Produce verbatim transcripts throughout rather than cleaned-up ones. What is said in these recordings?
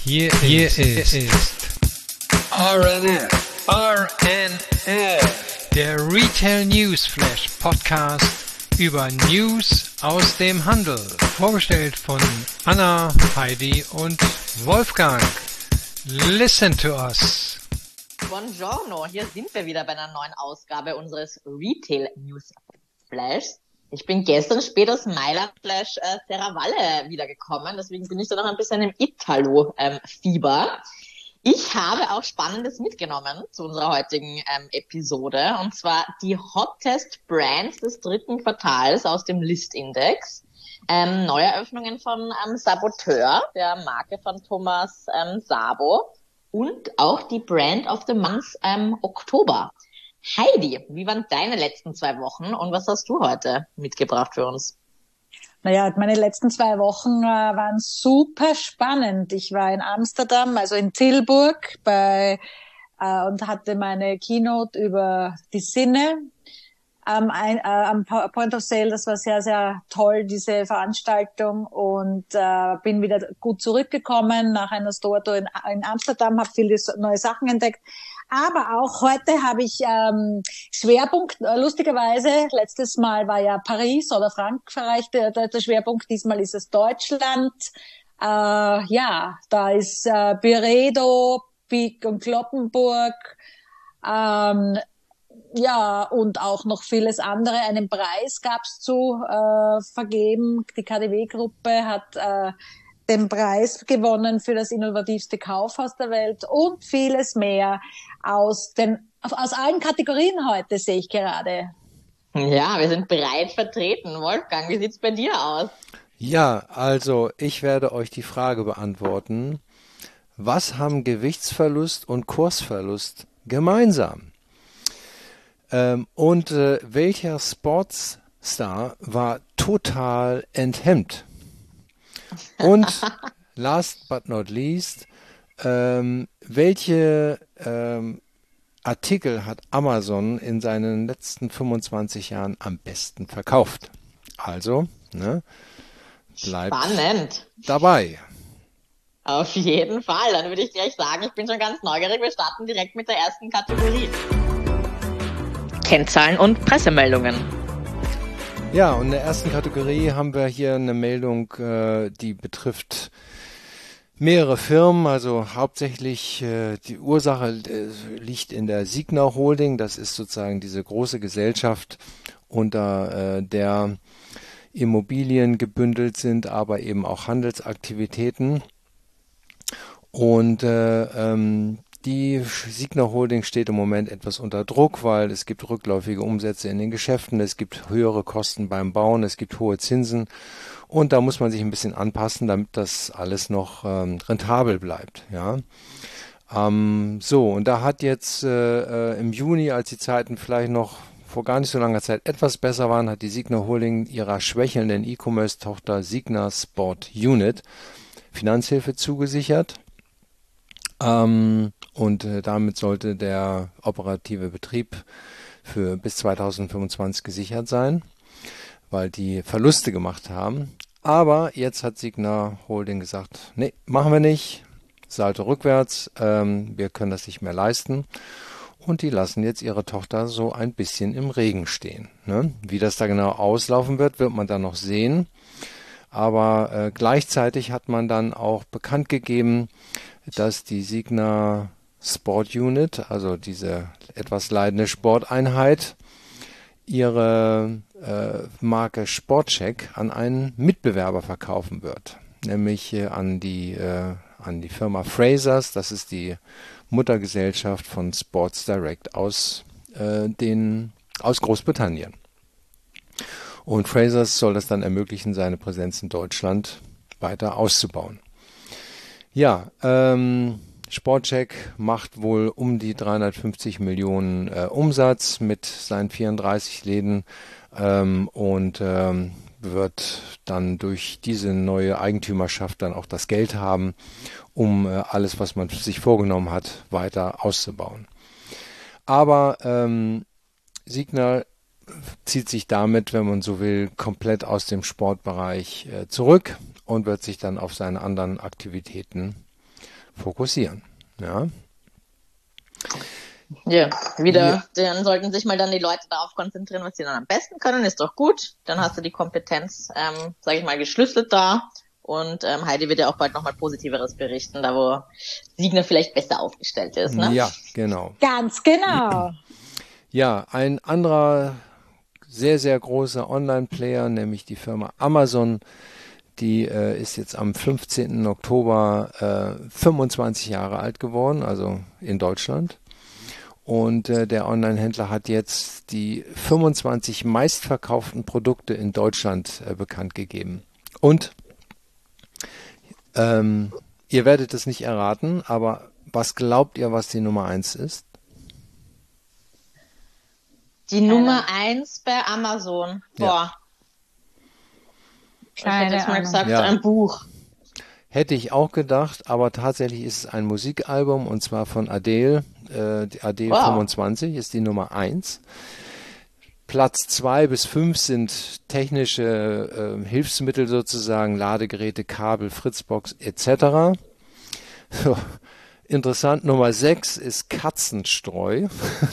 Hier, hier ist, ist R N F, R N F, der Retail News Flash Podcast über News aus dem Handel. Vorgestellt von Anna, Heidi und Wolfgang. Listen to us. Buongiorno, hier sind wir wieder bei einer neuen Ausgabe unseres Retail News Flash. Ich bin gestern spät aus Mailand slash äh, Serravalle wiedergekommen, deswegen bin ich da noch ein bisschen im Italo-Fieber. Ähm, ich habe auch Spannendes mitgenommen zu unserer heutigen ähm, Episode, und zwar die Hottest Brands des dritten Quartals aus dem Listindex. Ähm, Neueröffnungen von ähm, Saboteur, der Marke von Thomas ähm, Sabo, und auch die Brand of the Month ähm, Oktober. Heidi, wie waren deine letzten zwei Wochen und was hast du heute mitgebracht für uns? Naja, meine letzten zwei Wochen äh, waren super spannend. Ich war in Amsterdam, also in Tilburg, bei äh, und hatte meine Keynote über die Sinne am, ein, äh, am Point of Sale. Das war sehr, sehr toll, diese Veranstaltung, und äh, bin wieder gut zurückgekommen nach einer Store-Tour in, in Amsterdam, habe viele neue Sachen entdeckt. Aber auch heute habe ich ähm, Schwerpunkt, äh, lustigerweise, letztes Mal war ja Paris oder Frankreich der, der, der Schwerpunkt, diesmal ist es Deutschland. Äh, ja, da ist äh, Byredo, Peek und Cloppenburg, ähm, ja, und auch noch vieles andere. Einen Preis gab's zu äh, vergeben. Die K D W-Gruppe hat äh, den Preis gewonnen für das innovativste Kaufhaus der Welt und vieles mehr aus den aus allen Kategorien heute, sehe ich gerade. Ja, wir sind breit vertreten. Wolfgang, wie sieht's bei dir aus? Ja, also ich werde euch die Frage beantworten: Was haben Gewichtsverlust und Kursverlust gemeinsam? Ähm, und äh, welcher Sportstar war total enthemmt? Und last but not least, ähm, welche ähm, Artikel hat Amazon in seinen letzten fünfundzwanzig Jahren am besten verkauft? Also, ne, bleibt Spannend. dabei. Auf jeden Fall. Dann würde ich gleich sagen, ich bin schon ganz neugierig. Wir starten direkt mit der ersten Kategorie. Kennzahlen und Pressemeldungen. Ja, und in der ersten Kategorie haben wir hier eine Meldung, äh, die betrifft mehrere Firmen, also hauptsächlich äh, die Ursache äh, liegt in der Signa Holding. Das ist sozusagen diese große Gesellschaft, unter äh, der Immobilien gebündelt sind, aber eben auch Handelsaktivitäten. Und äh, ähm, die Signa Holding steht im Moment etwas unter Druck, weil es gibt rückläufige Umsätze in den Geschäften, es gibt höhere Kosten beim Bauen, es gibt hohe Zinsen, und da muss man sich ein bisschen anpassen, damit das alles noch ähm, rentabel bleibt. Ja, ähm, so, und da hat jetzt äh, im Juni, als die Zeiten vielleicht noch vor gar nicht so langer Zeit etwas besser waren, hat die Signa Holding ihrer schwächelnden E-Commerce-Tochter Signa Sport Unit Finanzhilfe zugesichert. Ähm, und äh, damit sollte der operative Betrieb für bis zweitausendfünfundzwanzig gesichert sein, weil die Verluste gemacht haben. Aber jetzt hat Signa Holding gesagt, nee, machen wir nicht, Salto rückwärts, ähm, wir können das nicht mehr leisten. Und die lassen jetzt ihre Tochter so ein bisschen im Regen stehen. Ne? Wie das da genau auslaufen wird, wird man dann noch sehen. Aber äh, gleichzeitig hat man dann auch bekannt gegeben, dass die Signa Sport Unit, also diese etwas leidende Sporteinheit, ihre äh, Marke Sportcheck an einen Mitbewerber verkaufen wird, nämlich äh, an die äh, an die Firma Frasers. Das ist die Muttergesellschaft von Sports Direct aus äh, den aus Großbritannien. Und Frasers soll das dann ermöglichen, seine Präsenz in Deutschland weiter auszubauen. Ja, ähm, Sportcheck macht wohl um die dreihundertfünfzig Millionen äh, Umsatz mit seinen vierunddreißig Läden ähm, und ähm, wird dann durch diese neue Eigentümerschaft dann auch das Geld haben, um äh, alles, was man sich vorgenommen hat, weiter auszubauen. Aber ähm, Signa zieht sich damit, wenn man so will, komplett aus dem Sportbereich äh, zurück und wird sich dann auf seine anderen Aktivitäten fokussieren. Ja. Ja, wieder, Ja. dann sollten sich mal dann die Leute darauf konzentrieren, was sie dann am besten können, ist doch gut. Dann hast du die Kompetenz, ähm, sage ich mal, geschlüsselt da. Und ähm, Heidi wird ja auch bald nochmal Positiveres berichten, da wo Signer vielleicht besser aufgestellt ist, ne? Ja, genau. Ganz genau. Ja, ein anderer sehr, sehr großer Online-Player, nämlich die Firma Amazon, die äh, ist jetzt am fünfzehnten Oktober äh, fünfundzwanzig Jahre alt geworden, also in Deutschland. Und äh, der Online-Händler hat jetzt die fünfundzwanzig meistverkauften Produkte in Deutschland äh, bekannt gegeben. Und ähm, ihr werdet es nicht erraten, aber was glaubt ihr, was die Nummer eins ist? Die Nummer eins bei Amazon. Boah. Ich hätte Keine jetzt mal Ahnung. gesagt, Ja. ein Buch. Hätte ich auch gedacht, aber tatsächlich ist es ein Musikalbum und zwar von Adele. Äh, die Adele Wow. fünfundzwanzig ist die Nummer eins. Platz zwei bis fünf sind technische äh, Hilfsmittel sozusagen, Ladegeräte, Kabel, Fritzbox et cetera. So, interessant, Nummer sechs ist Katzenstreu.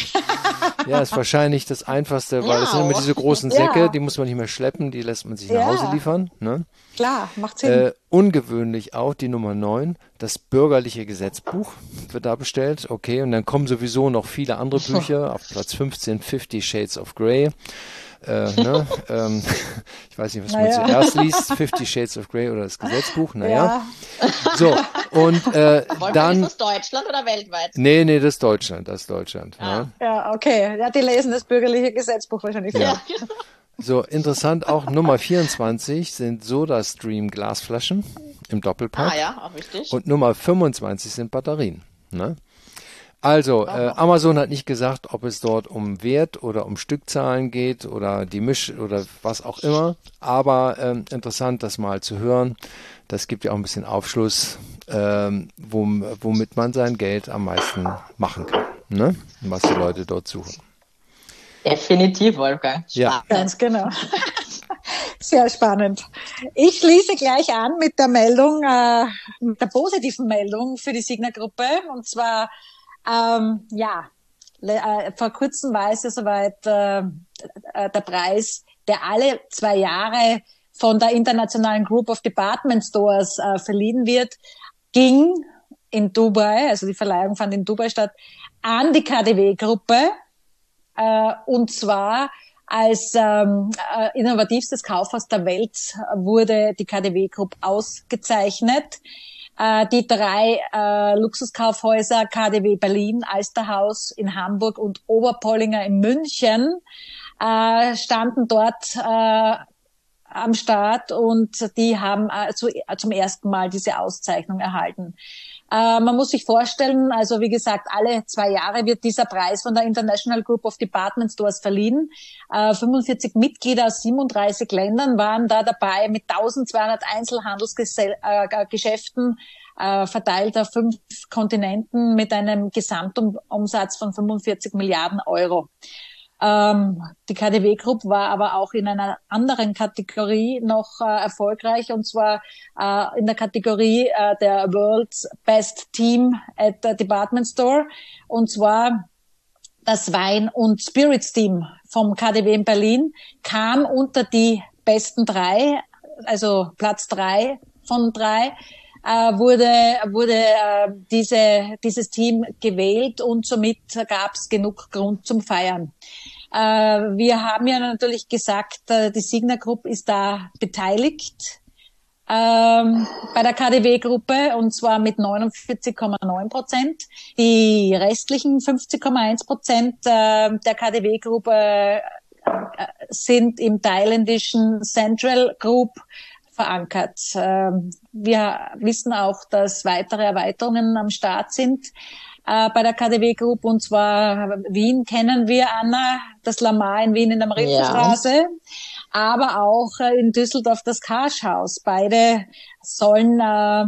Ja, ist wahrscheinlich das Einfachste, weil es sind immer diese großen Säcke, Ja. die muss man nicht mehr schleppen, die lässt man sich Ja. nach Hause liefern. Ne? Klar, macht Sinn. Äh, ungewöhnlich auch die Nummer neun, das bürgerliche Gesetzbuch wird da bestellt. Okay, und dann kommen sowieso noch viele andere Bücher. Auf Platz fünfzehn Fifty Shades of Grey. Äh, ne? ähm, ich weiß nicht, was Naja. man zuerst liest, Fifty Shades of Grey oder das Gesetzbuch. Naja, Ja. so, und äh, Wollen wir dann... das aus Deutschland oder weltweit? Nee, nee, das ist Deutschland, das ist Deutschland. Ah. Ne? Ja, okay. Ja, die lesen das bürgerliche Gesetzbuch wahrscheinlich. Ja. So, interessant auch, Nummer vierundzwanzig sind SodaStream Glasflaschen im Doppelpack. Ah ja, auch richtig. Und Nummer fünfundzwanzig sind Batterien. Ne? Also, äh, Amazon hat nicht gesagt, ob es dort um Wert oder um Stückzahlen geht oder die Misch oder was auch immer. Aber ähm, interessant, das mal zu hören. Das gibt ja auch ein bisschen Aufschluss, ähm, wom, womit man sein Geld am meisten machen kann. Ne? Und was die Leute dort suchen. Definitiv, Wolfgang. Ja. Spannend. Ganz genau. Sehr spannend. Ich schließe gleich an mit der Meldung, äh, mit der positiven Meldung für die Signa-Gruppe. Und zwar, ähm, ja, le- äh, vor kurzem war es ja soweit äh, äh, der Preis, der alle zwei Jahre von der Internationalen Group of Department Stores äh, verliehen wird, ging in Dubai, also die Verleihung fand in Dubai statt, an die K D W-Gruppe. Äh, und zwar als ähm, äh, innovativstes Kaufhaus der Welt wurde die K D W Group ausgezeichnet. Äh, die drei äh, Luxuskaufhäuser K D W Berlin, Alsterhaus in Hamburg und Oberpollinger in München äh, standen dort äh, am Start und die haben äh, zu, äh, zum ersten Mal diese Auszeichnung erhalten. Äh, man muss sich vorstellen, also wie gesagt, alle zwei Jahre wird dieser Preis von der International Group of Department Stores verliehen. Äh, fünfundvierzig Mitglieder aus siebenunddreißig Ländern waren da dabei mit eintausendzweihundert Einzelhandelsgeschäften äh, verteilt auf fünf Kontinenten mit einem Gesamtumsatz von fünfundvierzig Milliarden Euro. Ähm, die K D W Group war aber auch in einer anderen Kategorie noch äh, erfolgreich, und zwar äh, in der Kategorie äh, der World's Best Team at the Department Store, und zwar das Wein- und Spirits-Team vom K D W in Berlin kam unter die besten drei, also Platz drei von drei. Äh, wurde wurde äh, diese dieses Team gewählt, und somit gab es genug Grund zum Feiern. Äh, wir haben ja natürlich gesagt, äh, die Signa Group ist da beteiligt ähm, bei der K D W-Gruppe, und zwar mit neunundvierzig Komma neun Prozent. Die restlichen fünfzig Komma eins Prozent äh, der K D W-Gruppe äh, sind im thailändischen Central Group verankert. Wir wissen auch, dass weitere Erweiterungen am Start sind äh, bei der K D W Group, und zwar Wien kennen wir, Anna, das Lamar in Wien in der Marienstraße, ja. Aber auch äh, in Düsseldorf das Karschhaus. Beide sollen äh,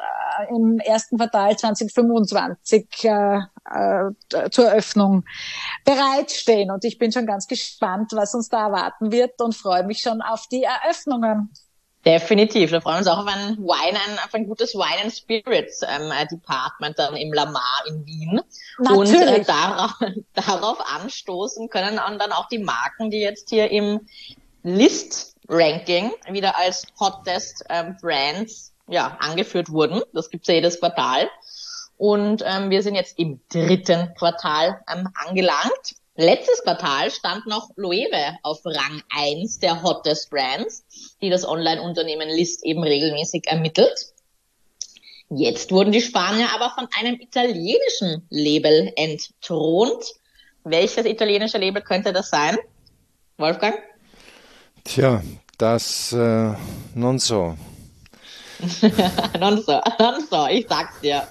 im ersten Quartal zwanzig fünfundzwanzig äh, äh, zur Eröffnung bereitstehen, und ich bin schon ganz gespannt, was uns da erwarten wird, und freue mich schon auf die Eröffnungen. Definitiv. Wir freuen uns auch auf ein Wine, auf ein gutes Wine and Spirits ähm, Department dann im Lamar in Wien. Natürlich. Und äh, darauf, darauf anstoßen können dann auch die Marken, die jetzt hier im List-Ranking wieder als Hottest ähm, Brands ja, angeführt wurden. Das gibt's ja jedes Quartal. Und ähm, wir sind jetzt im dritten Quartal ähm, angelangt. Letztes Quartal stand noch Loewe auf Rang eins der Hottest Brands, die das Online-Unternehmen List eben regelmäßig ermittelt. Jetzt wurden die Spanier aber von einem italienischen Label entthront. Welches italienische Label könnte das sein, Wolfgang? Tja, das äh, non so. non so, non so, ich sag's dir.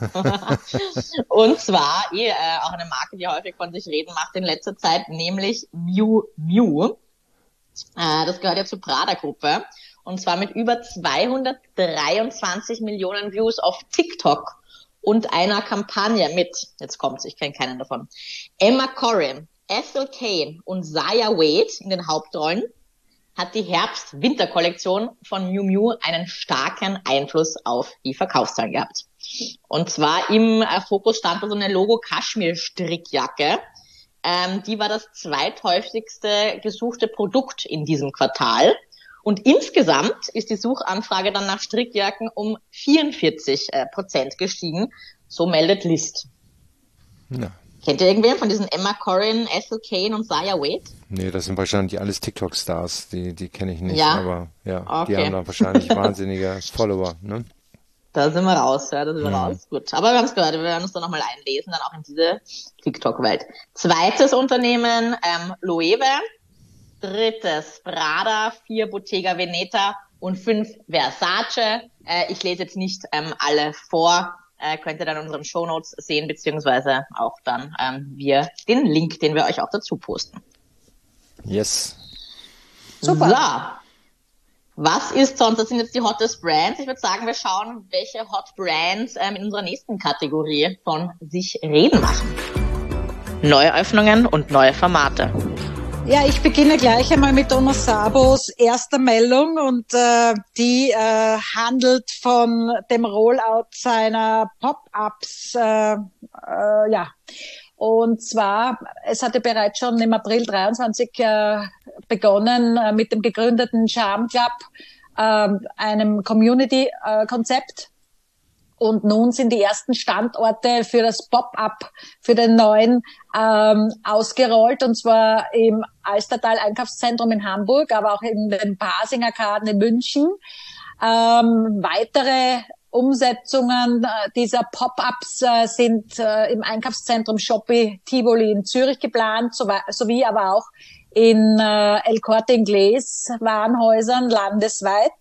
Und zwar eh, äh, auch eine Marke, die häufig von sich reden macht in letzter Zeit, nämlich Miu Miu. Äh, das gehört ja zur Prada-Gruppe. Und zwar mit über zweihundertdreiundzwanzig Millionen Views auf TikTok und einer Kampagne mit, jetzt kommt's, ich kenne keinen davon, Emma Corrin, Ethel Kane und Zaya Wade in den Hauptrollen, hat die Herbst-Winter-Kollektion von Miu Miu einen starken Einfluss auf die Verkaufszahlen gehabt. Und zwar im äh, Fokus stand da so eine Logo-Kaschmir-Strickjacke. Ähm, die war das zweithäufigste gesuchte Produkt in diesem Quartal. Und insgesamt ist die Suchanfrage dann nach Strickjacken um vierundvierzig Prozent gestiegen. So meldet List. Ja. Kennt ihr irgendwen von diesen Emma Corrin, Ethel Kane und Zaya Wade? Nee, das sind wahrscheinlich alles TikTok-Stars, die, die kenne ich nicht, ja? aber ja, okay. Die haben da wahrscheinlich wahnsinnige Follower, ne? Da sind wir raus, ja, da sind wir mhm. raus. Gut, aber wir haben es gehört, wir werden uns da nochmal einlesen, dann auch in diese TikTok-Welt. Zweites Unternehmen, ähm, Loewe. Drittes, Prada. Vier, Bottega Veneta. Und fünf, Versace. Äh, ich lese jetzt nicht ähm, alle vor. Äh, könnt ihr dann in unseren Shownotes sehen, beziehungsweise auch dann ähm, wir den Link, den wir euch auch dazu posten. Yes. Super. So. Was ist sonst? Das sind jetzt die Hottest Brands. Ich würde sagen, wir schauen, welche Hot Brands ähm, in unserer nächsten Kategorie von sich reden machen. Neue Öffnungen und neue Formate. Ja, ich beginne gleich einmal mit Thomas Sabos erster Meldung und äh, die äh, handelt von dem Rollout seiner Pop-ups. Äh, äh, ja, und zwar, es hatte bereits schon im April dreiundzwanzig äh, begonnen äh, mit dem gegründeten Charm Club, äh, einem Community-Konzept. Und nun sind die ersten Standorte für das Pop-up, für den neuen, ähm, ausgerollt. Und zwar im Alstertal Einkaufszentrum in Hamburg, aber auch in den Pasing-Arkaden in München. Ähm, weitere Umsetzungen dieser Pop-ups äh, sind äh, im Einkaufszentrum Shopee Tivoli in Zürich geplant, so, sowie aber auch in äh, El Corte Inglés Warenhäusern landesweit.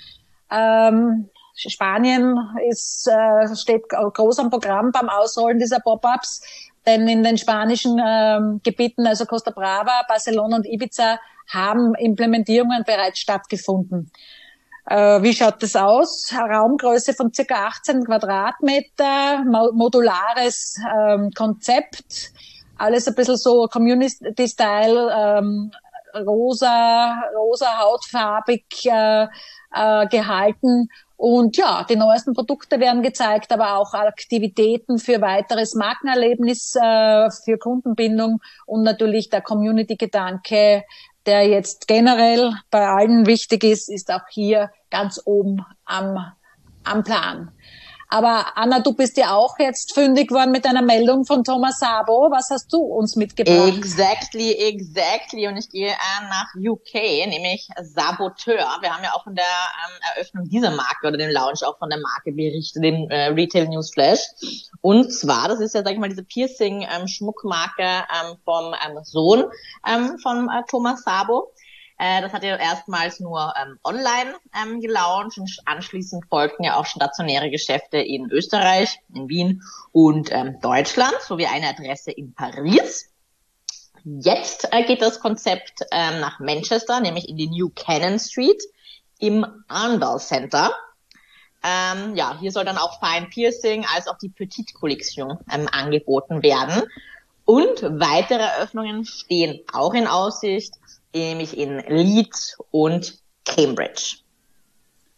Ähm, Spanien ist, äh, steht groß am Programm beim Ausrollen dieser Pop-ups, denn in den spanischen ähm, Gebieten, also Costa Brava, Barcelona und Ibiza, haben Implementierungen bereits stattgefunden. Äh, wie schaut das aus? Raumgröße von circa achtzehn Quadratmeter, modulares ähm, Konzept, alles ein bisschen so Community-Style, ähm, rosa, rosa hautfarbig äh, äh, gehalten. Und ja, die neuesten Produkte werden gezeigt, aber auch Aktivitäten für weiteres Markenerlebnis, äh, für Kundenbindung und natürlich der Community-Gedanke, der jetzt generell bei allen wichtig ist, ist auch hier ganz oben am, am Plan. Aber Anna, du bist ja auch jetzt fündig worden mit einer Meldung von Thomas Sabo. Was hast du uns mitgebracht? Exactly, exactly. Und ich gehe äh, nach U K, nämlich Saboteur. Wir haben ja auch in der ähm, Eröffnung dieser Marke oder dem Launch auch von der Marke berichtet, den äh, Retail News Flash. Und zwar, das ist ja, sag ich mal, diese Piercing-Schmuckmarke ähm, vom ähm, Sohn ähm, von äh, Thomas Sabo. Äh, das hat ja erstmals nur ähm, online ähm, gelauncht und anschließend folgten ja auch stationäre Geschäfte in Österreich, in Wien und ähm, Deutschland sowie eine Adresse in Paris. Jetzt äh, geht das Konzept ähm, nach Manchester, nämlich in die New Cannon Street im Arndale Center. Ähm, ja, hier soll dann auch Fine Piercing als auch die Petite Collection ähm, angeboten werden. Und weitere Eröffnungen stehen auch in Aussicht, nämlich in Leeds und Cambridge.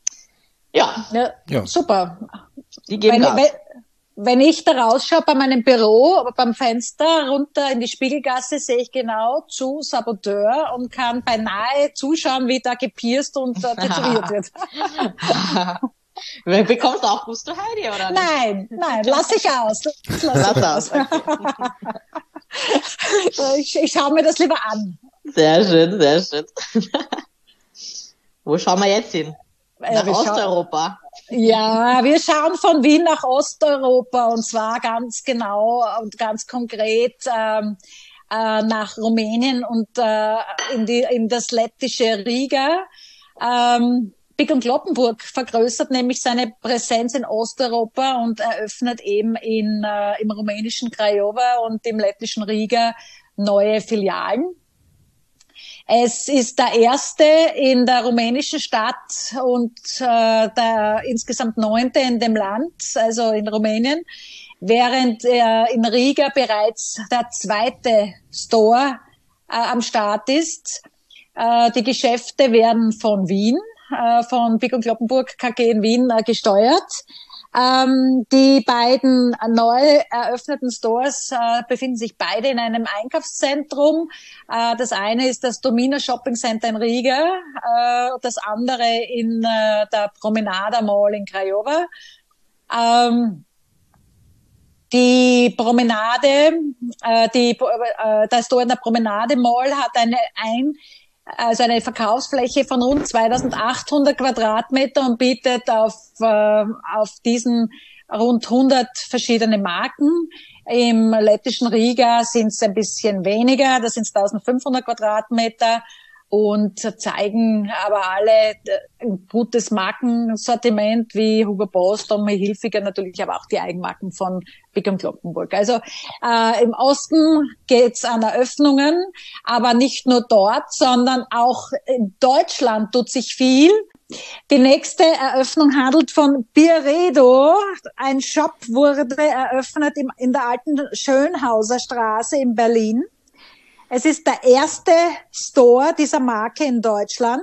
Ja. Ja, Ja. super. Die geben Wenn, Gas. wenn, wenn ich da rausschaue bei meinem Büro, beim Fenster runter in die Spiegelgasse, sehe ich genau zu Saboteur und kann beinahe zuschauen, wie da gepierst und äh, tätowiert wird. Bekommst du auch Gusto, Heidi, oder nicht? Nein, nein, lass ich aus. Das lass Lass ich aus, aus. ich, ich schaue mir das lieber an. Sehr schön, sehr schön. Wo schauen wir jetzt hin? Äh, Nach wir schauen- Osteuropa. Ja, wir schauen von Wien nach Osteuropa und zwar ganz genau und ganz konkret ähm, äh, nach Rumänien und äh, in, die, in das lettische Riga. Ähm, Big und Cloppenburg vergrößert nämlich seine Präsenz in Osteuropa und eröffnet eben in, äh, im rumänischen Craiova und im lettischen Riga neue Filialen. Es ist der erste in der rumänischen Stadt und äh, der insgesamt neunte in dem Land, also in Rumänien, während äh, in Riga bereits der zweite Store äh, am Start ist. Äh, die Geschäfte werden von Wien, äh, von Big und Cloppenburg K G in Wien äh, gesteuert. Ähm, die beiden neu eröffneten Stores äh, befinden sich beide in einem Einkaufszentrum. Äh, das eine ist das Domina Shopping Center in Riga, äh, das andere in äh, der Promenada Mall in Craiova. Ähm, die Promenade, äh, die, äh, der Store in der Promenade Mall hat eine ein also eine Verkaufsfläche von rund zweitausendachthundert Quadratmeter und bietet auf, äh, auf diesen rund hundert verschiedene Marken. Im lettischen Riga sind es ein bisschen weniger, das sind eintausendfünfhundert Quadratmeter und zeigen aber alle ein gutes Markensortiment wie Hugo Boss, Tommy Hilfiger, natürlich aber auch die Eigenmarken von Big und Cloppenburg. Also äh, im Osten geht's an Eröffnungen, aber nicht nur dort, sondern auch in Deutschland tut sich viel. Die nächste Eröffnung handelt von Byredo. Ein Shop wurde eröffnet im, in der alten Schönhauser Straße in Berlin. Es ist der erste Store dieser Marke in Deutschland.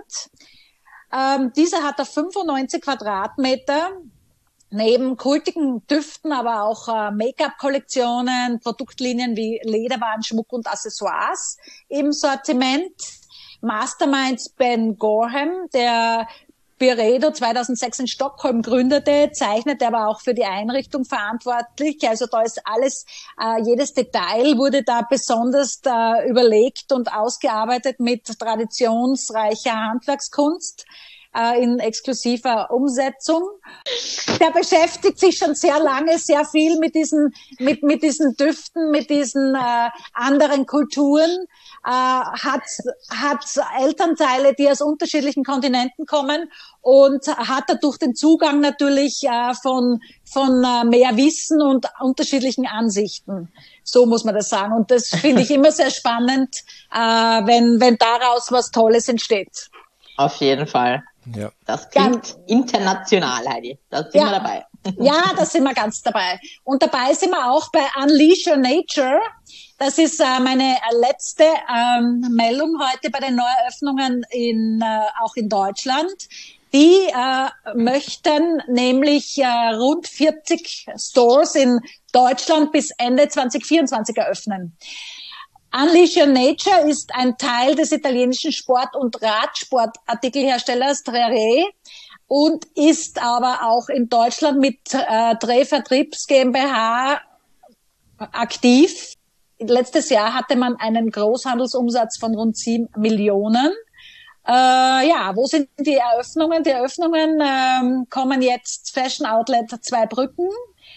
Ähm, dieser hat auf fünfundneunzig Quadratmeter neben kultigen Düften, aber auch äh, Make-up-Kollektionen, Produktlinien wie Lederwaren, Schmuck und Accessoires im Sortiment. Masterminds Ben Gorham, der Byredo zweitausendsechs in Stockholm gründete, zeichnete aber auch für die Einrichtung verantwortlich. Also da ist alles, äh, jedes Detail wurde da besonders äh, überlegt und ausgearbeitet mit traditionsreicher Handwerkskunst äh, in exklusiver Umsetzung. Der beschäftigt sich schon sehr lange, sehr viel mit diesen, mit, mit diesen Düften, mit diesen äh, anderen Kulturen, äh, hat, hat Elternteile, die aus unterschiedlichen Kontinenten kommen und hat dadurch den Zugang natürlich äh, von, von äh, mehr Wissen und unterschiedlichen Ansichten. So muss man das sagen. Und das finde ich immer sehr spannend, äh, wenn, wenn daraus was Tolles entsteht. Auf jeden Fall. Ja. Das klingt international, Heidi. Da sind Ja. wir dabei. Ja, da sind wir ganz dabei. Und dabei sind wir auch bei Unleash Your Nature. Das ist äh, meine letzte ähm, Meldung heute bei den Neueröffnungen in, äh, auch in Deutschland. Die äh, möchten nämlich äh, rund vierzig Stores in Deutschland bis Ende zwanzig vierundzwanzig eröffnen. Unleash Your Nature ist ein Teil des italienischen Sport- und Radsportartikelherstellers Drare und ist aber auch in Deutschland mit äh, Dreh Vertriebs GmbH aktiv. Letztes Jahr hatte man einen Großhandelsumsatz von rund sieben Millionen. Äh, ja, wo sind die Eröffnungen? Die Eröffnungen ähm, kommen jetzt Fashion Outlet Zweibrücken,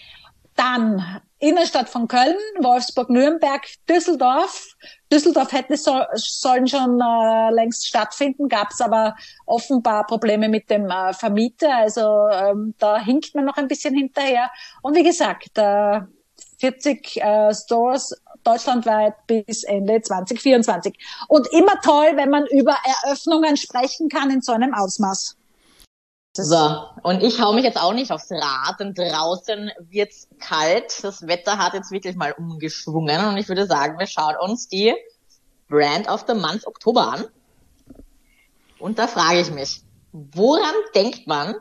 dann Innenstadt von Köln, Wolfsburg, Nürnberg, Düsseldorf. Düsseldorf hätte so, sollen schon äh, längst stattfinden, gab es aber offenbar Probleme mit dem äh, Vermieter. Also ähm, da hinkt man noch ein bisschen hinterher. Und wie gesagt, äh, vierzig äh, Stores deutschlandweit bis Ende zwanzig vierundzwanzig. Und immer toll, wenn man über Eröffnungen sprechen kann in so einem Ausmaß. So, und ich hau mich jetzt auch nicht aufs Rad, denn draußen wird's kalt. Das Wetter hat jetzt wirklich mal umgeschwungen und ich würde sagen, wir schauen uns die Brand of the Month Oktober an. Und da frage ich mich, woran denkt man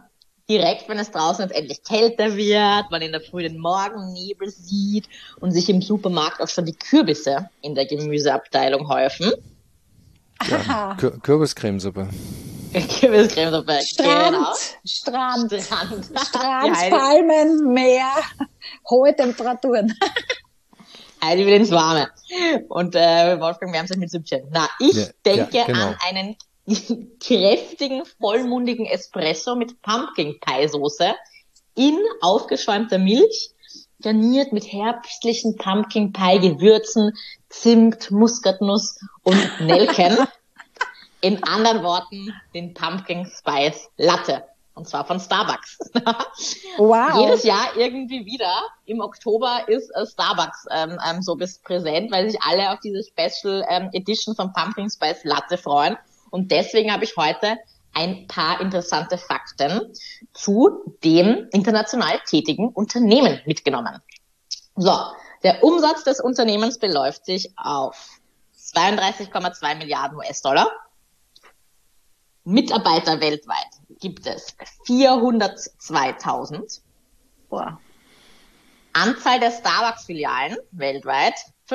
direkt, wenn es draußen jetzt endlich kälter wird, man in der Früh den Morgennebel sieht und sich im Supermarkt auch schon die Kürbisse in der Gemüseabteilung häufen. Ja, Kür- Kürbiscremesuppe. Kürbiscremesuppe, Strand, genau. Strand, Strand, Strand, Die Heidi- Palmen, Meer, hohe Temperaturen. Heidi will ins Warme. Und äh, Wolfgang wärmt sich mit Süppchen. Na, ich Ja, denke ja, genau. an einen kräftigen, vollmundigen Espresso mit Pumpkin Pie Soße in aufgeschäumter Milch, garniert mit herbstlichen Pumpkin Pie Gewürzen, Zimt, Muskatnuss und Nelken. In anderen Worten, den Pumpkin Spice Latte. Und zwar von Starbucks. Wow. Jedes Jahr irgendwie wieder. Im Oktober ist äh, Starbucks ähm, ähm, so bis präsent, weil sich alle auf diese Special ähm, Edition von Pumpkin Spice Latte freuen. Und deswegen habe ich heute ein paar interessante Fakten zu dem international tätigen Unternehmen mitgenommen. So, der Umsatz des Unternehmens beläuft sich auf zweiunddreißig Komma zwei Milliarden U S-Dollar. Mitarbeiter weltweit gibt es vierhundertzweitausend. Boah. Anzahl der Starbucks-Filialen weltweit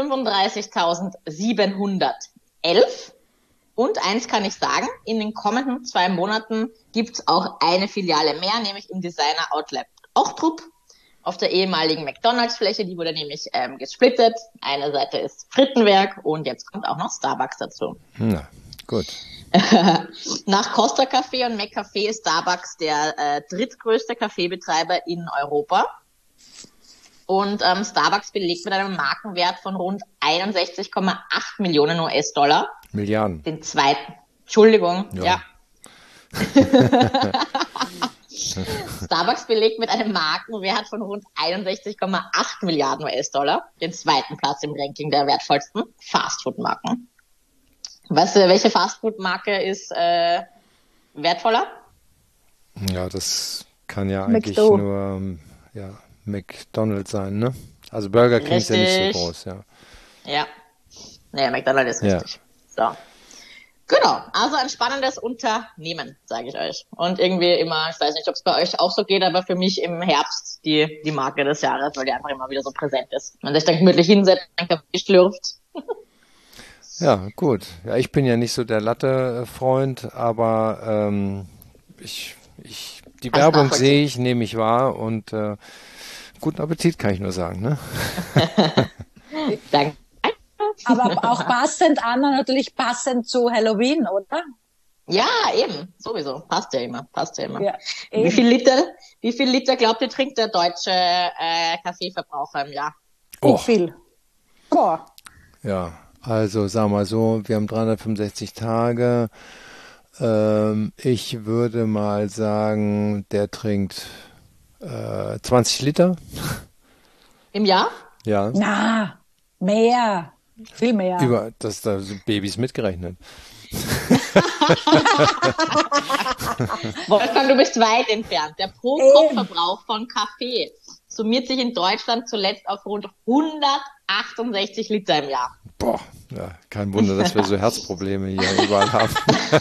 fünfunddreißigtausendsiebenhundertelf. Und eins kann ich sagen, in den kommenden zwei Monaten gibt's auch eine Filiale mehr, nämlich im Designer Outlet Ochtrup auf der ehemaligen McDonalds-Fläche. Die wurde nämlich ähm, gesplittet. Eine Seite ist Frittenwerk und jetzt kommt auch noch Starbucks dazu. Na, gut. Nach Costa Café und McCafé ist Starbucks der äh, drittgrößte Kaffeebetreiber in Europa. Und ähm, Starbucks belegt mit einem Markenwert von rund einundsechzig Komma acht Millionen U S-Dollar. Milliarden. Den zweiten. Entschuldigung, Ja. ja. Starbucks belegt mit einem Markenwert von rund einundsechzig Komma acht Milliarden U S-Dollar den zweiten Platz im Ranking der wertvollsten Fastfood-Marken. Weißt du, welche Fastfood-Marke ist äh, wertvoller? Ja, das kann ja eigentlich McDo. nur ähm, ja, McDonald's sein, ne? Also Burger King ist ja nicht Richtig. so groß, ja. Ja. Nee, McDonald's ist Ja. richtig. So. Genau. Also ein spannendes Unternehmen, sage ich euch. Und irgendwie immer, ich weiß nicht, ob es bei euch auch so geht, aber für mich im Herbst die, die Marke des Jahres, weil die einfach immer wieder so präsent ist. Man sich dann gemütlich hinsetzt, einen Kaffee schlürft. Ja, gut. Ja, ich bin ja nicht so der Latte-Freund, aber ähm, ich, ich, die Kannst Werbung nachvollziehen. sehe ich, nehme ich wahr und äh, guten Appetit kann ich nur sagen, ne? Danke. Aber auch passend, Anna, natürlich passend zu Halloween, oder? Ja, eben. Sowieso. Passt ja immer. Passt ja immer. Ja, Wie eben. viel Liter, wie viel Liter glaubt ihr, trinkt der deutsche äh, Kaffeeverbraucher im Jahr? Nicht Oh, viel. Boah. ja, also sag mal so, wir haben dreihundertfünfundsechzig Tage. Ähm, ich würde mal sagen, der trinkt äh, zwanzig Liter. Im Jahr? Ja, Na, mehr. Viel mehr. über das da sind Babys mitgerechnet. Wolfgang, du bist weit entfernt. Der Pro-Kopf-Verbrauch von Kaffee summiert sich in Deutschland zuletzt auf rund hundertachtundsechzig Liter im Jahr. Boah, ja, kein Wunder, dass wir so Herzprobleme hier überall haben.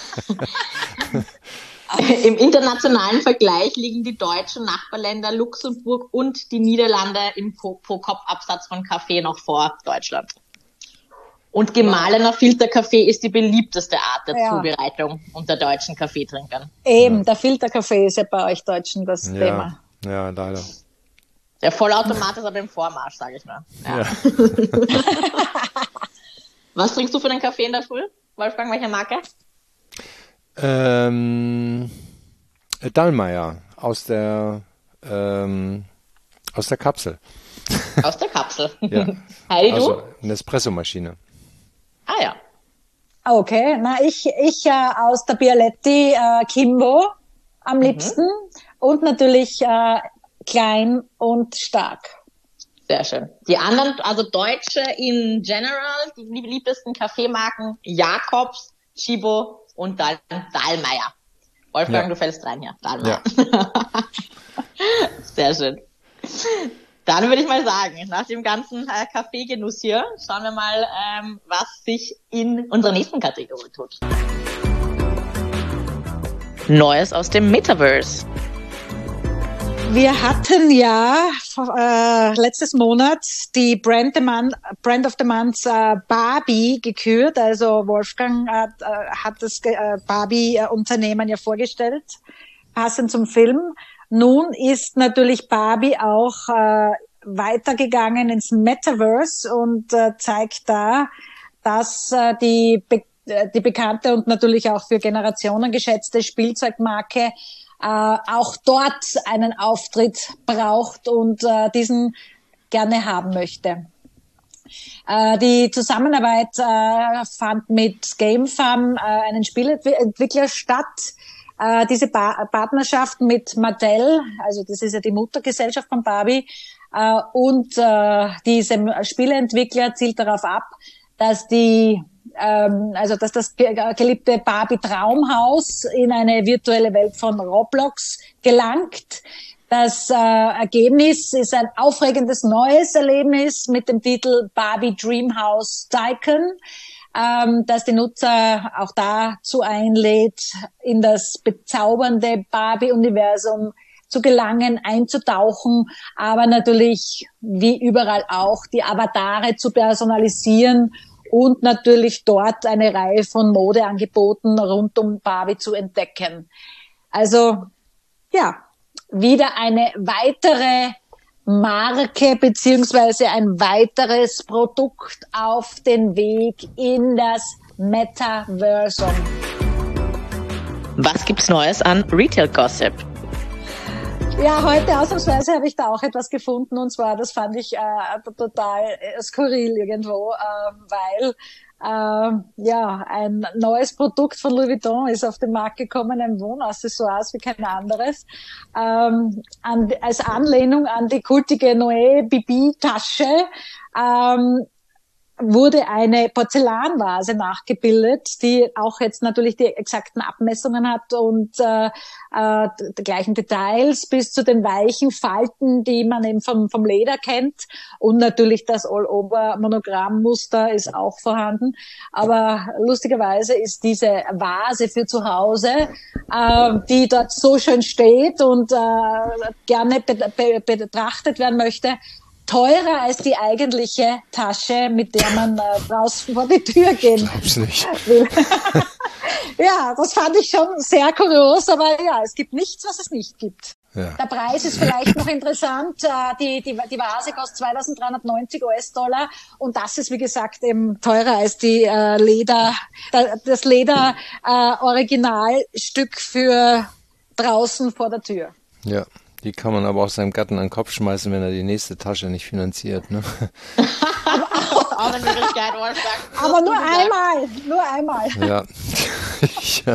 Im internationalen Vergleich liegen die deutschen Nachbarländer Luxemburg und die Niederlande im Pro-Kopf-Absatz von Kaffee noch vor Deutschland. Und gemahlener Filterkaffee ist die beliebteste Art der Ja. Zubereitung unter deutschen Kaffeetrinkern. Eben, der Filterkaffee ist ja bei euch Deutschen das Ja, Thema. ja, leider. Der Vollautomat ist aber im Vormarsch, sage ich mal. Ja. Ja. Was trinkst du für den Kaffee in der Früh? Wolfgang, welche Marke? Ähm, Dallmayr aus der ähm, aus der Kapsel. Aus der Kapsel. Ja. Heidi, du? Also eine Espressomaschine. Ah ja. Okay, na ich ich äh, aus der Bialetti äh, Kimbo am liebsten und natürlich äh, klein und stark. Sehr schön. Die anderen, also Deutsche in general, die liebsten Kaffeemarken, Jakobs, Chibo und dann Dallmayr. Wolfgang, Ja. du fällst rein hier. Dallmayr. Ja. Sehr schön. Dann würde ich mal sagen, nach dem ganzen äh, Kaffeegenuss hier, schauen wir mal, ähm, was sich in unserer nächsten Kategorie tut. Neues aus dem Metaverse. Wir hatten ja äh, letztes Monat die Brand, the Month, Brand of the Month äh, Barbie gekürt. Also Wolfgang hat, äh, hat das äh, Barbie-Unternehmen ja vorgestellt, passend zum Film. Nun ist natürlich Barbie auch äh, weitergegangen ins Metaverse und äh, zeigt da, dass äh, die, be- die bekannte und natürlich auch für Generationen geschätzte Spielzeugmarke äh, auch dort einen Auftritt braucht und äh, diesen gerne haben möchte. Äh, die Zusammenarbeit äh, fand mit GameFam, äh, einen Spieleentwickler, statt. Äh, diese ba- Partnerschaft mit Mattel, also das ist ja die Muttergesellschaft von Barbie, äh, und äh, diese Spieleentwickler zielt darauf ab, dass die ähm, also dass das geliebte Barbie-Traumhaus in eine virtuelle Welt von Roblox gelangt. Das äh, Ergebnis ist ein aufregendes neues Erlebnis mit dem Titel Barbie Dreamhouse Tycoon, ähm, das die Nutzer auch dazu einlädt, in das bezaubernde Barbie-Universum zu gelangen, einzutauchen, aber natürlich wie überall auch die Avatare zu personalisieren und natürlich dort eine Reihe von Modeangeboten rund um Barbie zu entdecken. Also ja, wieder eine weitere Marke beziehungsweise ein weiteres Produkt auf den Weg in das Metaversum. Was gibt's Neues an Retail Gossip? Ja, heute ausnahmsweise habe ich da auch etwas gefunden, und zwar, das fand ich äh, total äh, skurril irgendwo, äh, weil äh, ja ein neues Produkt von Louis Vuitton ist auf den Markt gekommen, ein Wohnaccessoires wie kein anderes, ähm, an, als Anlehnung an die kultige Noé Bibi Tasche. Ähm, wurde eine Porzellanvase nachgebildet, die auch jetzt natürlich die exakten Abmessungen hat und äh, äh, die gleichen Details bis zu den weichen Falten, die man eben vom, vom Leder kennt. Und natürlich das All-Over-Monogrammmuster ist auch vorhanden. Aber lustigerweise ist diese Vase für zu Hause, äh, die dort so schön steht und äh, gerne be- be- betrachtet werden möchte, teurer als die eigentliche Tasche, mit der man äh, draußen vor die Tür gehen will. Ja, das fand ich schon sehr kurios, aber ja, es gibt nichts, was es nicht gibt. Ja. Der Preis ist vielleicht noch interessant. Äh, die, die, die Vase kostet zweitausenddreihundertneunzig US-Dollar und das ist, wie gesagt, eben teurer als die äh, Leder, das Leder-Originalstück äh, für draußen vor der Tür. Ja. Die kann man aber auch seinem Gatten an den Kopf schmeißen, wenn er die nächste Tasche nicht finanziert, ne? Auch eine Möglichkeit, Wolfgang. Aber nur einmal, nur einmal. Ja. Ja.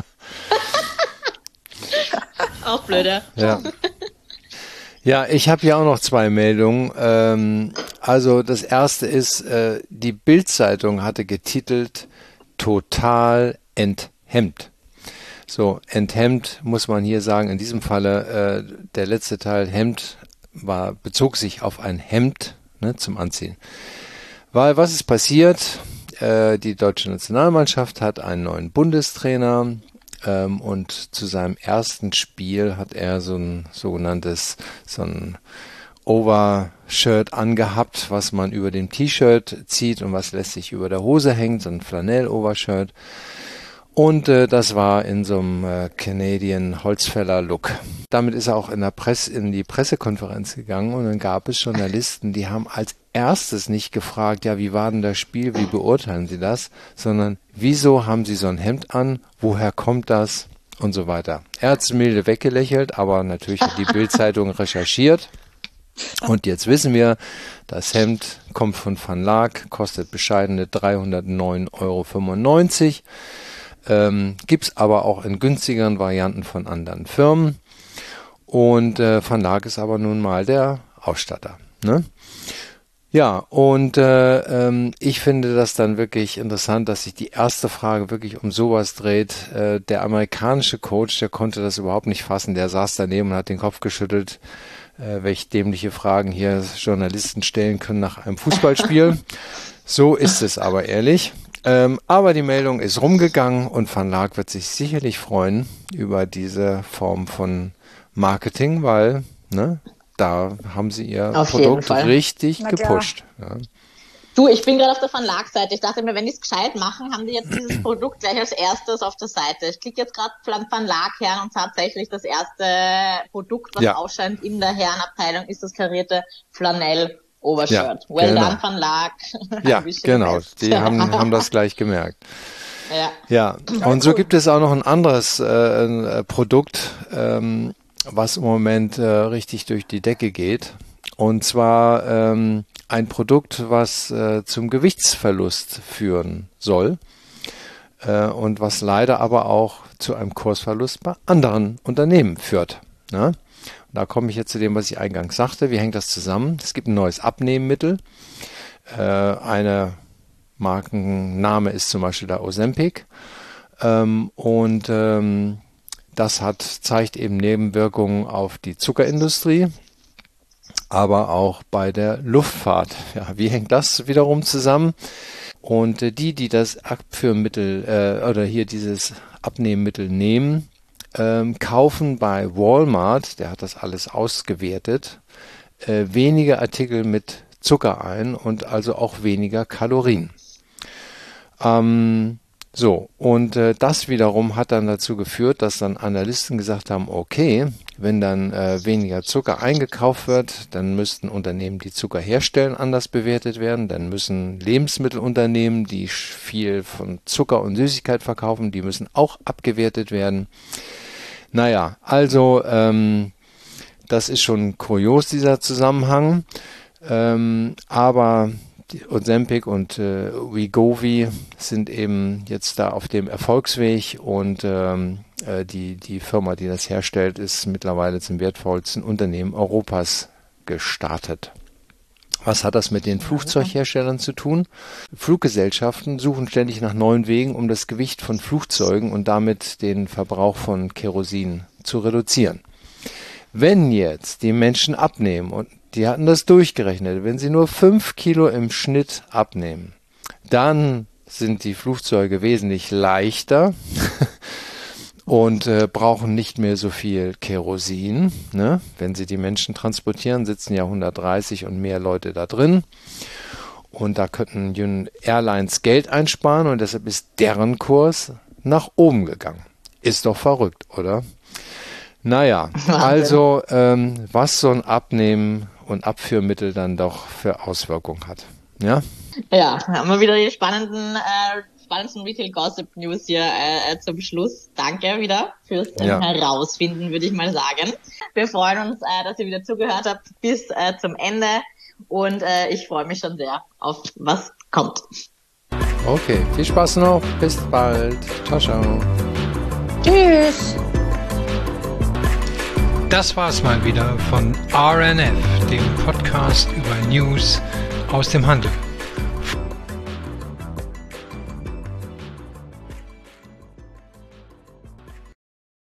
Auch blöder. Ja. Ja, ich habe hier auch noch zwei Meldungen. Ähm, also das erste ist, äh, die Bild-Zeitung hatte getitelt Total enthemmt. So, enthemmt muss man hier sagen, in diesem Falle, äh, der letzte Teil, Hemd, war, bezog sich auf ein Hemd, ne, zum Anziehen. Weil, was ist passiert? Äh, die deutsche Nationalmannschaft hat einen neuen Bundestrainer, ähm, und zu seinem ersten Spiel hat er so ein sogenanntes, so ein Overshirt angehabt, was man über dem T-Shirt zieht und was lässt sich über der Hose hängen, so ein Flanell-Overshirt. Und äh, das war in so einem äh, Canadian Holzfäller-Look. Damit ist er auch in der Presse, in die Pressekonferenz gegangen und dann gab es Journalisten, die haben als erstes nicht gefragt, ja, wie war denn das Spiel, wie beurteilen Sie das, sondern wieso haben Sie so ein Hemd an, woher kommt das und so weiter. Er hat es milde weggelächelt, aber natürlich hat die Bild-Zeitung recherchiert. Und jetzt wissen wir, das Hemd kommt von Van Laak, kostet bescheidene dreihundertneun Euro fünfundneunzig. Ähm, gibt's aber auch in günstigeren Varianten von anderen Firmen. Und äh, Van Laak ist aber nun mal der Ausstatter, ne? Ja, und äh, ähm, ich finde das dann wirklich interessant, dass sich die erste Frage wirklich um sowas dreht. Äh, der amerikanische Coach, der konnte das überhaupt nicht fassen. Der saß daneben und hat den Kopf geschüttelt, äh, welche dämliche Fragen hier Journalisten stellen können nach einem Fußballspiel. So ist es aber ehrlich. Ähm, aber die Meldung ist rumgegangen und Van Laak wird sich sicherlich freuen über diese Form von Marketing, weil Ne? Da haben sie ihr Auf jeden Produkt Fall. richtig Na klar. gepusht. Ja. Du, ich bin gerade auf der Verlagsseite. Ich dachte mir, wenn die es gescheit machen, haben die jetzt dieses Produkt gleich als erstes auf der Seite. Ich klicke jetzt gerade Plan Verlag her und tatsächlich das erste Produkt, was Ja. ausscheint in der Herrenabteilung, ist das karierte Flanell-Obershirt. Ja, well genau. done, Verlag. Ja, Wish you the genau. best. Die haben, haben das gleich gemerkt. Ja. Ja, und so gibt es auch noch ein anderes äh, äh, Produkt, ähm, was im Moment äh, richtig durch die Decke geht. Und zwar ähm, ein Produkt, was äh, zum Gewichtsverlust führen soll äh, und was leider aber auch zu einem Kursverlust bei anderen Unternehmen führt. Ne? Und da komme ich jetzt zu dem, was ich eingangs sagte. Wie hängt das zusammen? Es gibt ein neues Abnehmmittel. Äh, eine Markenname ist zum Beispiel der Ozempic. Ähm, und ähm, das hat, zeigt eben Nebenwirkungen auf die Zuckerindustrie, aber auch bei der Luftfahrt. Ja, wie hängt das wiederum zusammen? Und äh, die, die das Abführmittel äh, oder hier dieses Abnehmmittel nehmen, ähm, kaufen bei Walmart, der hat das alles ausgewertet, äh, weniger Artikel mit Zucker ein und also auch weniger Kalorien. Ähm, so, und äh, das wiederum hat dann dazu geführt, dass dann Analysten gesagt haben, okay, wenn dann äh, weniger Zucker eingekauft wird, dann müssten Unternehmen, die Zucker herstellen, anders bewertet werden. Dann müssen Lebensmittelunternehmen, die viel von Zucker und Süßigkeit verkaufen, die müssen auch abgewertet werden. Naja, also ähm, das ist schon kurios, dieser Zusammenhang. Ähm, aber die Ozempic und äh, Wegovy sind eben jetzt da auf dem Erfolgsweg und ähm, äh, die, die Firma, die das herstellt, ist mittlerweile zum wertvollsten Unternehmen Europas gestartet. Was hat das mit den Flugzeugherstellern zu tun? Fluggesellschaften suchen ständig nach neuen Wegen, um das Gewicht von Flugzeugen und damit den Verbrauch von Kerosin zu reduzieren. Wenn jetzt die Menschen abnehmen, und die hatten das durchgerechnet, wenn sie nur fünf Kilo im Schnitt abnehmen, dann sind die Flugzeuge wesentlich leichter und äh, brauchen nicht mehr so viel Kerosin. Ne? Wenn sie die Menschen transportieren, sitzen ja hundertdreißig und mehr Leute da drin. Und da könnten Airlines Geld einsparen und deshalb ist deren Kurs nach oben gegangen. Ist doch verrückt, oder? Naja, also ähm, was so ein Abnehmen und Abführmittel dann doch für Auswirkungen hat. Ja, Ja, haben wir wieder die spannenden, äh, spannendsten Retail-Gossip-News hier äh, zum Schluss. Danke wieder fürs äh, Ja. Herausfinden, würde ich mal sagen. Wir freuen uns, äh, dass ihr wieder zugehört habt bis äh, zum Ende und äh, ich freue mich schon sehr auf was kommt. okay, viel Spaß noch, bis bald, ciao, ciao. Tschüss. Das war's mal wieder von R N F, dem Podcast über News aus dem Handel.